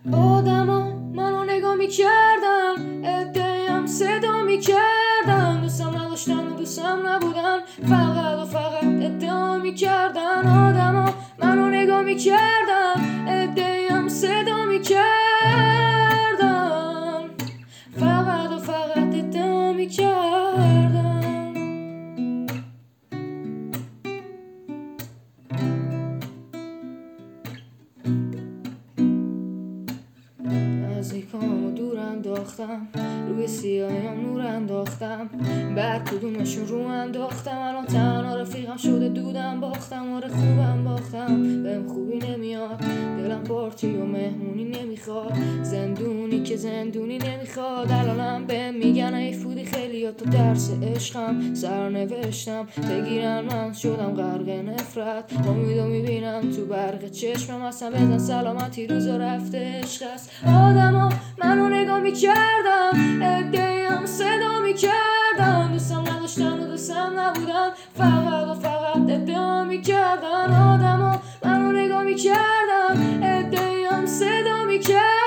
آدما منو نگاه میکردن، عده‌ام صدا میکردن، دوستم نداشتن و دوستم نبودن، فقط و فقط ادعا میکردن. آدما منو نگاه میکردن، عده‌ام صدا میکردن، فقط و فقط ادعا میکردن. نزدیکامو دور انداختم، روی سیاهیم نور انداختم، بر کدومشون رو انداختم. الان تنها رفیقم شده دودم باختم، آره خوبم باختم، بهم خوبی نمیاد، دلم پارتی و مهمونی نمیخواد، زندونی که زندونی نمیخواد. الانم بهم میگن ای فودی خیلی ها تو درس عشقم سرنوشتم، بگیرن من شدم غرق نفرت، امیدو میبینم تو برق چشمم، اصلا بزن سلامتی روزا رفته عشق است. آدما منو نگاه میکردن، عده‌ام صدا میکردن، دوستم نداشتن و دوستم نبودن، فقط و فقط ادعا میکردن. آدما منو نگاه میکردن، عده‌ام صدا میکردن.